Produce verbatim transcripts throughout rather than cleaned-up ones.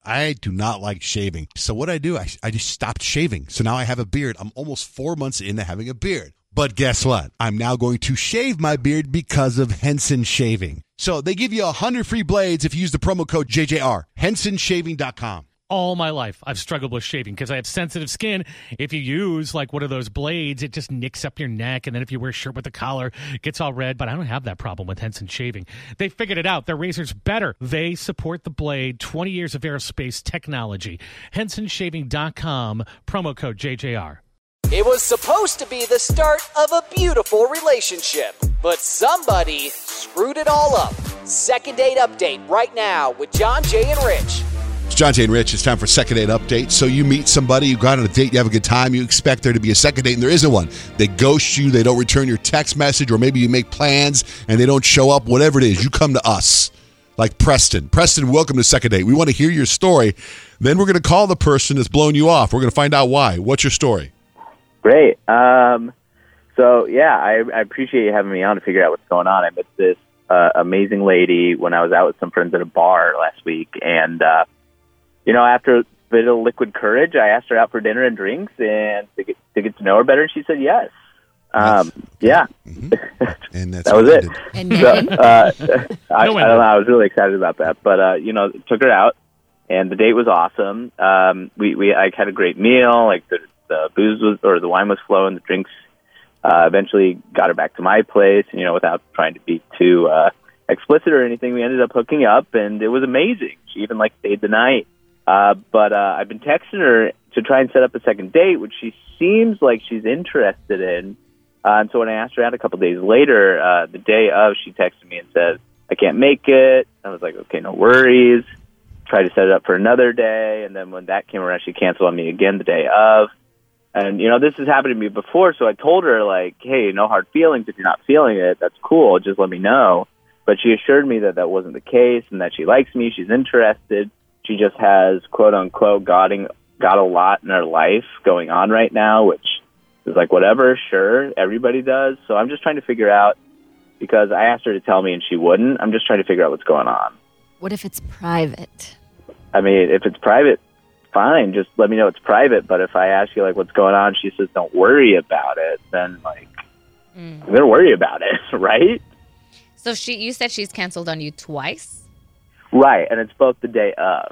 I do not like shaving. So what I do, I, I just stopped shaving. So now I have a beard. I'm almost four months into having a beard. But guess what? I'm now going to shave my beard because of Henson Shaving. So they give you one hundred free blades if you use the promo code J J R. Henson Shaving dot com. All my life, I've struggled with shaving because I have sensitive skin. If you use like one of those blades, it just nicks up your neck. And then if you wear a shirt with a collar, it gets all red. But I don't have that problem with Henson Shaving. They figured it out. Their razor's better. They support the blade. twenty years of aerospace technology. Henson Shaving dot com, promo code J J R. It was supposed to be the start of a beautiful relationship, but somebody screwed it all up. Second date update right now with John, Jay, and Rich. It's John, Jay, and Rich. It's time for Second Date Update. So you meet somebody, you go out on a date, you have a good time, you expect there to be a second date, and there isn't one. They ghost you, they don't return your text message, or maybe you make plans and they don't show up. Whatever it is, you come to us. Like Preston. Preston, welcome to Second Date. We want to hear your story. Then we're going to call the person that's blown you off. We're going to find out why. What's your story? Great. Um, so, yeah, I, I appreciate you having me on to figure out what's going on. I met this uh, amazing lady when I was out with some friends at a bar last week, and uh, you know, after a bit of liquid courage, I asked her out for dinner and drinks and to get to, get to know her better, and she said yes. Um, yeah. Mm-hmm. And that's that was it. And so, uh, I, I don't know. I was really excited about that. But, uh, you know, took her out, and the date was awesome. Um, we, we I had a great meal. Like, the, the booze was, or the wine was flowing, the drinks. Uh, eventually got her back to my place, and, you know, without trying to be too uh, explicit or anything, we ended up hooking up, and it was amazing. She even, like, stayed the night. Uh, but uh, I've been texting her to try and set up a second date, which she seems like she's interested in. Uh, and so when I asked her out a couple days later, uh, the day of, she texted me and said, I can't make it. I was like, okay, no worries. Tried to set it up for another day. And then when that came around, she canceled on me again the day of. And, you know, this has happened to me before. So I told her, like, hey, no hard feelings. If you're not feeling it, that's cool. Just let me know. But she assured me that that wasn't the case and that she likes me. She's interested. She just has, quote unquote, gotten, got a lot in her life going on right now, which is like, whatever, sure, everybody does. So I'm just trying to figure out, because I asked her to tell me and she wouldn't. I'm just trying to figure out what's going on. What if it's private? I mean, if it's private, fine. Just let me know it's private. But if I ask you, like, what's going on, she says, don't worry about it, then, like, mm. I'm going to worry about it, right? So she, you said she's canceled on you twice? Right, and it's both the day of.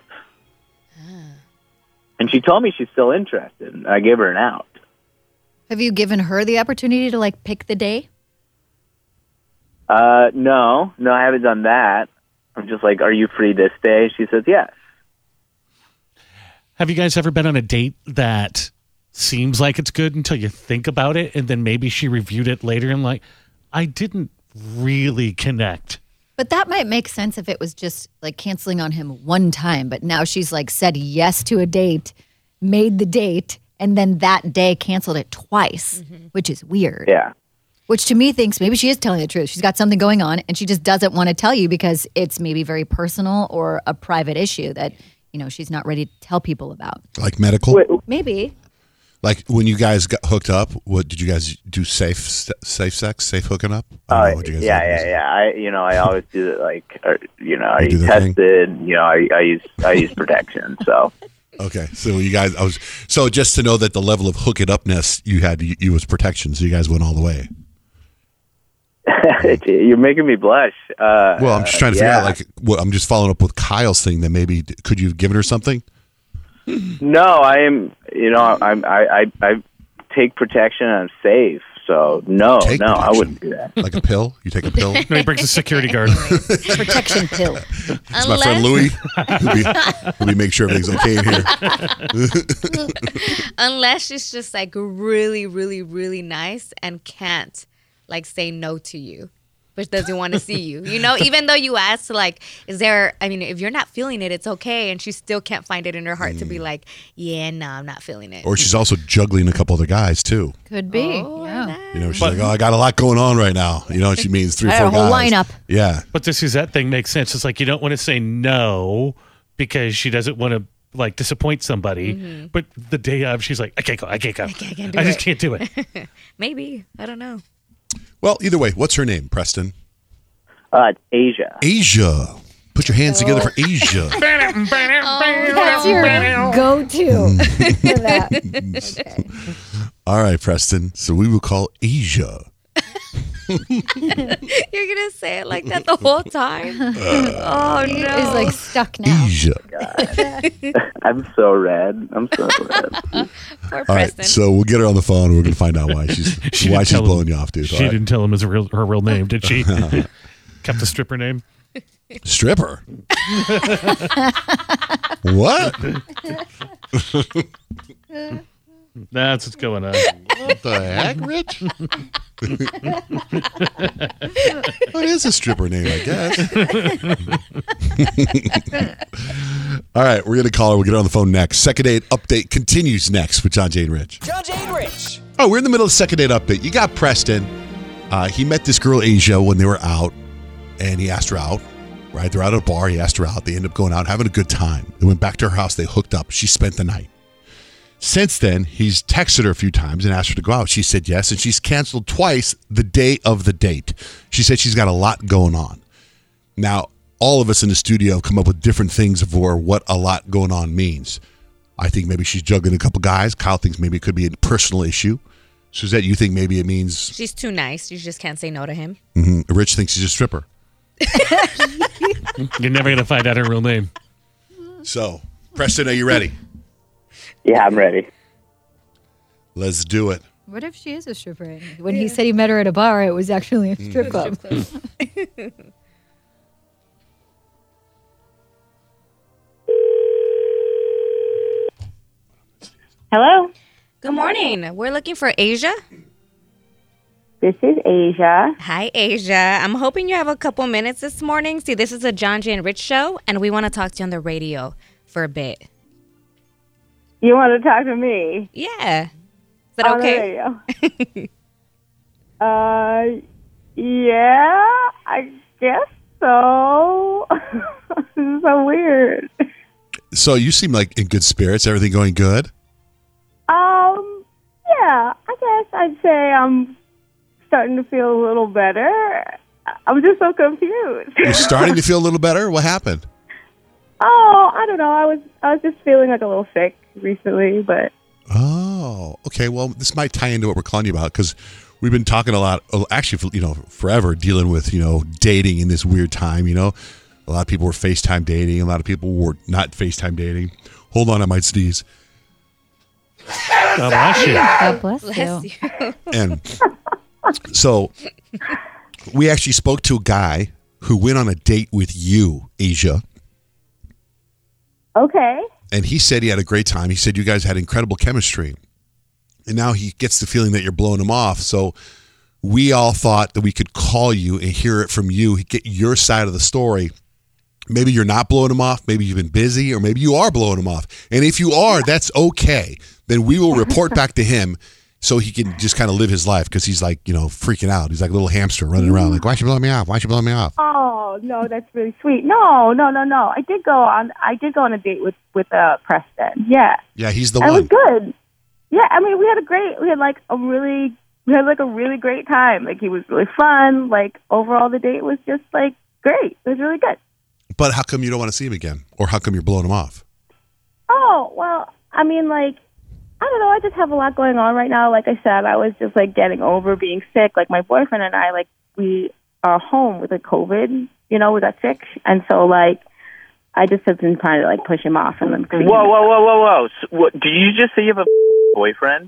Ah. And she told me she's still interested, and I gave her an out. Have you given her the opportunity to, like, pick the day? Uh, no. No, I haven't done that. I'm just like, are you free this day? She says yes. Have you guys ever been on a date that seems like it's good until you think about it, and then maybe she reviewed it later and like, I didn't really connect? But that might make sense if it was just like canceling on him one time, but now she's like said yes to a date, made the date, and then that day canceled it twice, mm-hmm. which is weird. Yeah. Which to me thinks maybe she is telling the truth. She's got something going on and she just doesn't want to tell you because it's maybe very personal or a private issue that, you know, she's not ready to tell people about. Like medical? Wait, maybe. Like when you guys got hooked up, what did you guys do? Safe, safe sex, safe hooking up? Uh, yeah, yeah, yeah. I, you know, I always do it. Like, or, you know, you are you tested? Thing? You know, I, I use, I use protection. So. Okay, so you guys, I was so just to know that the level of hook it upness you had, you, you was protection. So you guys went all the way. You're making me blush. Uh, well, I'm just trying to yeah. figure out, like, what, I'm just following up with Kyle's thing. That maybe could you have given her something? No, I am. You know, I'm. I. I, I take protection. And I'm safe. So no, take no, protection. I wouldn't do that. Like a pill? You take a pill? No, he brings a security guard. Protection pill. It's my friend Louis. He'll be, he'll be make sure everything's okay in here. Unless she's just like really, really, really nice and can't like say no to you, but doesn't want to see you. You know, even though you ask, like, is there, I mean, if you're not feeling it, it's okay. And she still can't find it in her heart mm. to be like, yeah, no, I'm not feeling it. Or she's also juggling a couple other guys, too. Could be. Oh, yeah. nice. You know, she's but, like, oh, I got a lot going on right now. You know, she means three or four a whole guys. lineup. Yeah. But this is that thing makes sense. It's like you don't want to say no because she doesn't want to, like, disappoint somebody. Mm-hmm. But the day of, she's like, I can't go. I can't go. I, can't, I, can't do I just can't do it. Maybe. I don't know. Well, either way, what's her name, Preston? Uh, it's Asia. Asia. Put your hands together for Asia. Oh, that's your go-to for that. Okay. All right, Preston. So we will call Asia. You're gonna say it like that the whole time. Oh He no! is like stuck now. Asia. I'm so red. I'm so red. Poor All right, Preston. so we'll get her on the phone. And we're gonna find out why she's She why didn't she's tell him- blowing you off, dude. She All right. didn't tell him his real, her real name, did she? Kept the stripper name. Stripper. What? That's what's going on. What the heck, Rich? What is a stripper name, I guess? All right, we're going to call her. We'll get her on the phone next. Second date update continues next with John, Jay, and Rich. John, Jay, and Rich. Oh, we're in the middle of second date update. You got Preston. Uh, he met this girl, Asia, when they were out, and he asked her out. Right? They're out at a bar. He asked her out. They ended up going out, having a good time. They went back to her house. They hooked up. She spent the night. Since then, he's texted her a few times and asked her to go out. She said yes, and she's canceled twice the day of the date. She said she's got a lot going on. Now, all of us in the studio have come up with different things for what a lot going on means. I think maybe she's juggling a couple guys. Kyle thinks maybe it could be a personal issue. Suzette, you think maybe it means... She's too nice. You just can't say no to him. Mm-hmm. Rich thinks she's a stripper. You're never going to find out her real name. So, Preston, are you ready? Yeah, I'm ready. Let's do it. What if she is a stripper? When he said he met her at a bar, it was actually a strip club. Hello, Good morning. We're looking for Asia. this is Asia. Hi, Asia. I'm hoping you have a couple minutes this morning. See, this is a John, Jay, and Rich show, and we want to talk to you on the radio for a bit. You want to talk to me? Yeah. Is that on okay? the radio? uh, yeah, I guess so. This is so weird. So, you seem like in good spirits. Everything going good? Um, yeah, I guess I'd say I'm starting to feel a little better. I'm just so confused. You're starting to feel a little better? What happened? Oh, I don't know. I was I was just feeling like a little sick recently, but Oh, okay. Well, this might tie into what we're calling you about because we've been talking a lot, actually, for, you know, forever dealing with, you know, dating in this weird time. You know, a lot of people were FaceTime dating. A lot of people were not FaceTime dating. Hold on, I might sneeze. God bless you. God bless, Bless you. you. And so we actually spoke to a guy who went on a date with you, Asia. okay. And he said he had a great time. He said you guys had incredible chemistry. And now he gets the feeling that you're blowing him off. So we all thought that we could call you and hear it from you, get your side of the story. Maybe you're not blowing him off. Maybe you've been busy, or maybe you are blowing him off. And if you are, that's okay. Then we will report back to him so he can just kind of live his life because he's like, you know, freaking out. He's like a little hamster running around like, why should you blow me off? Why should you blow me off? Oh no, that's really sweet. No, no, no, no. I did go on. I did go on a date with with uh, Preston. Yeah, Yeah, he's the and it one. was good. Yeah, I mean, we had a great. We had like a really. We had like a really great time. Like he was really fun. Like overall, the date was just like great. It was really good. But how come you don't want to see him again? Or how come you're blowing him off? Oh well, I mean, like I don't know. I just have a lot going on right now. Like I said, I was just like getting over being sick. Like my boyfriend and I, like we are home with like COVID. You know, we got sick, and so like I just have been trying to like push him off and then. Whoa, whoa, whoa, whoa, whoa! So, what, did you just say you have a boyfriend?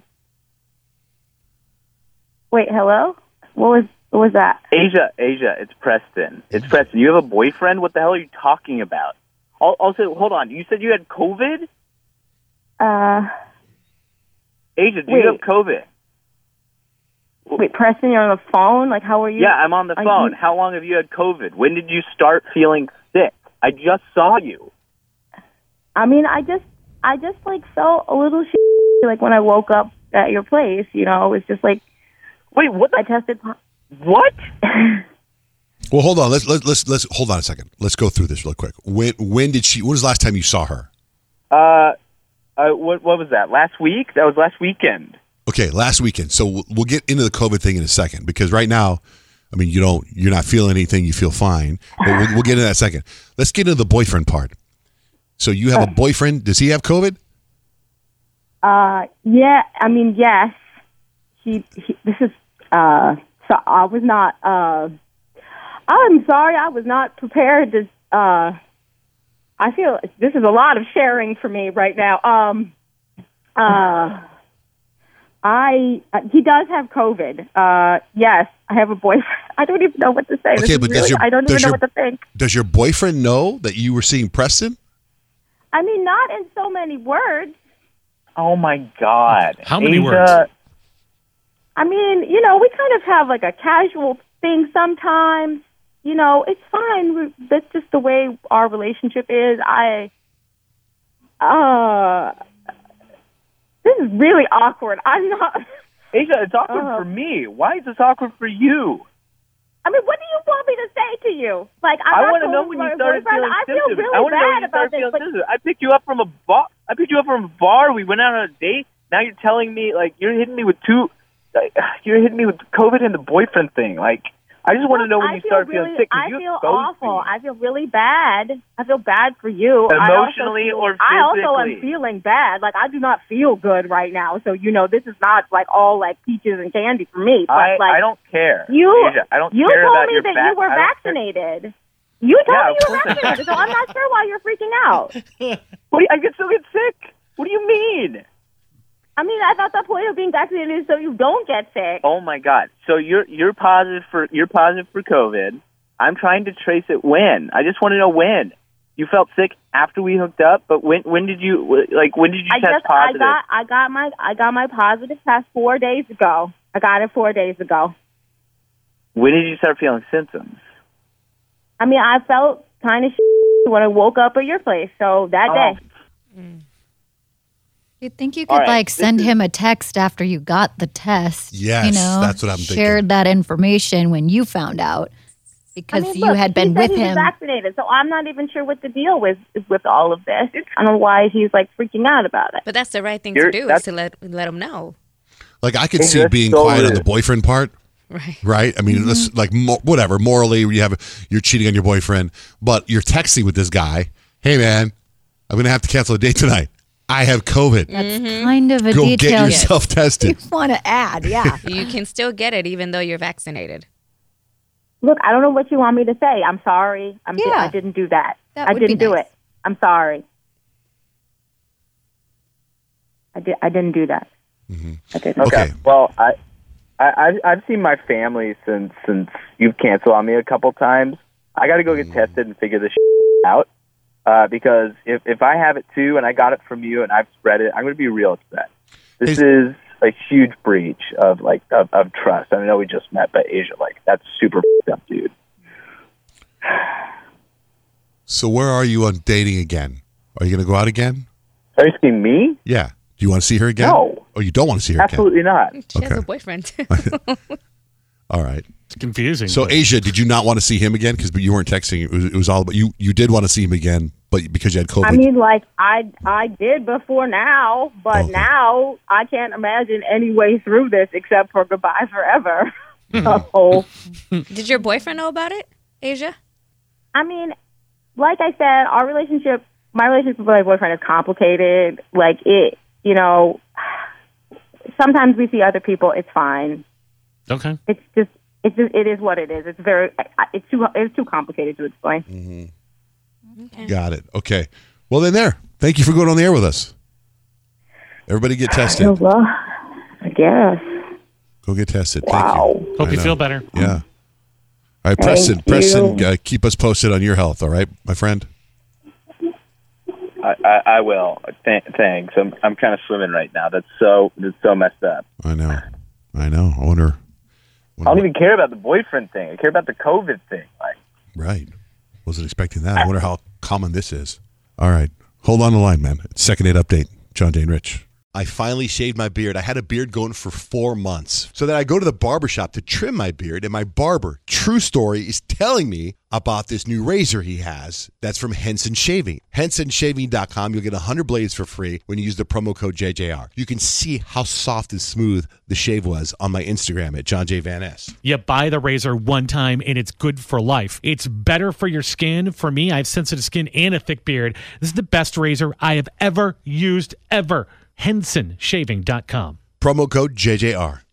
Wait, hello? What was what was that? Asia, Asia, it's Preston. It's Preston. You have a boyfriend? What the hell are you talking about? Al- Also, hold on. You said you had COVID? Uh, Asia, do Wait. you have COVID? wait, Preston, you're on the phone. Like, how are you? Yeah, I'm on the Are phone. you- How long have you had COVID? When did you start feeling sick? I just saw you. I mean, I just, I just like felt a little shit, like when I woke up at your place. You know, it was just like Wait, what the? I tested. What? Well, hold on. Let's let's let's let's hold on a second. Let's go through this real quick. When when did she? When was the last time you saw her? Uh, uh, what what was that? Last week? That was last weekend. Okay, last weekend. So we'll, we'll get into the COVID thing in a second because right now I mean, you don't, you're not feeling anything. You feel fine. But we'll, we'll get into that in a second. Let's get into the boyfriend part. So you have a boyfriend. Does he have COVID? Uh, yeah. I mean, yes. He. he this is. Uh, so I was not. Uh, I'm sorry. I was not prepared to. Uh, I feel this is a lot of sharing for me right now. Um. Uh. I uh, he does have COVID. Uh, yes, I have a boyfriend. I don't even know what to say. Okay, but really, does your, I don't even does know your, what to think. Does your boyfriend know that you were seeing Preston? I mean, not in so many words. Oh my God! How many Asia, words? I mean, you know, we kind of have like a casual thing sometimes. You know, it's fine. We, that's just the way our relationship is. I, uh, this is really awkward. I'm not. Asia, it's awkward uh, for me. Why is this awkward for you? I mean, what do you want me to say to you? Like, I'm I not want to know told when my you started boyfriend. feeling I feel symptoms. really I want to know when bad you about started this. feeling But symptoms. I picked you up from a bar. I picked you up from a bar. We went out on a date. Now you're telling me like you're hitting me with two. Like, you're hitting me with COVID and the boyfriend thing. Like, I just want to know when I you feel start really, feeling sick. I You feel exposed awful. me. I feel really bad. I feel bad for you. Emotionally I also feel, or I also am physically? feeling bad. Like, I do not feel good right now. So, you know, this is not like all like peaches and candy for me. But I, like, I don't care. You, Asia, I don't you care told about me your that back. you were I don't care. vaccinated. You told Yeah, me of you were course I- vaccinated. So I'm not sure why you're freaking out. What do you, I can still get sick. What do you mean? I mean, I thought the point of being vaccinated is so you don't get sick. Oh my God! So you're you're positive for you're positive for COVID. I'm trying to trace it when. I just want to know when. You felt sick after we hooked up, but when when did you like when did you I test just, positive? I got, I got my, I got my positive test four days ago. I got it four days ago. When did you start feeling symptoms? I mean, I felt kind of when I woke up at your place. So that Oh. day. You'd think you All could right, like this send is- him a text after you got the test. Yes, you know, that's what I'm thinking. Shared that information when you found out because I mean, you look, had been he said with he was him. vaccinated, so I'm not even sure what the deal was with all of this. I don't know why he's like freaking out about it. But that's the right thing You're- to do is that's- to let let him know. Like, I could Hey, see that's being so quiet on rude. the boyfriend part. Right. Right? I mean, let's, like, mo- whatever. Morally, you have you're cheating on your boyfriend, but you're texting with this guy. Hey, man, I'm going to have to cancel a date tonight. I have COVID. That's kind of a Go detail get yourself tested. you want to add. Yeah. You can still get it even though you're vaccinated. Look, I don't know what you want me to say. I'm sorry. I'm, Yeah. I didn't do that. That I would be didn't do nice. it. I'm sorry. I did. I didn't do that. I didn't. Okay. Okay. Well, I, I I've- I've seen my family since since you've canceled on me a couple times. I got to go get tested and figure this out uh, because if if I have it too and I got it from you and I've spread it, I'm going to be real upset. This Is- is a huge breach of like of, of trust. I know we just met, but Asia, like that's super f***ed up, dude. So where are you on dating again? Are you going to go out again? Are you asking me? Yeah. Do you want to see her again? No. Oh, you don't want to see her Absolutely not. She has Okay. a boyfriend. again? All right. It's confusing. So, but- Asia, did you not want to see him again? Because you weren't texting. It was, it was all about you. You did want to see him again, but because you had COVID. I mean, like I I did before now, but Okay. now I can't imagine any way through this except for goodbye forever. So, Did your boyfriend know about it, Asia? I mean, like I said, our relationship, my relationship with my boyfriend is complicated. Like it, you know, sometimes we see other people. It's fine. okay. It's just, it's just, it is what it is. It's very, it's too, it's too complicated to explain. Got it. Okay. Well, then there. Thank you for going on the air with us. Everybody get tested. Oh, well, I guess. Go get tested. Wow. Thank you. Hope I you know. feel better. Yeah. All right, Preston. you. Preston, uh, keep us posted on your health. All right, my friend. I, I, I will. Th- thanks. I'm I'm kind of swimming right now. That's so that's so messed up. I know. I know. I wonder. I don't even care about the boyfriend thing. I care about the COVID thing. Like, Right. Wasn't expecting that. I wonder how common this is. All right. Hold on the line, man. It's Second Date Update. John Dane Rich. I finally shaved my beard. I had a beard going for four months. So then I go to the barbershop to trim my beard, and my barber, true story, is telling me about this new razor he has that's from Henson Shaving. Henson Shaving dot com. You'll get one hundred blades for free when you use the promo code J J R. You can see how soft and smooth the shave was on my Instagram at John J. Van Ness. You buy the razor one time, and it's good for life. It's better for your skin. For me, I have sensitive skin and a thick beard. This is the best razor I have ever used, ever. Henson Shaving dot com. Promo code J J R.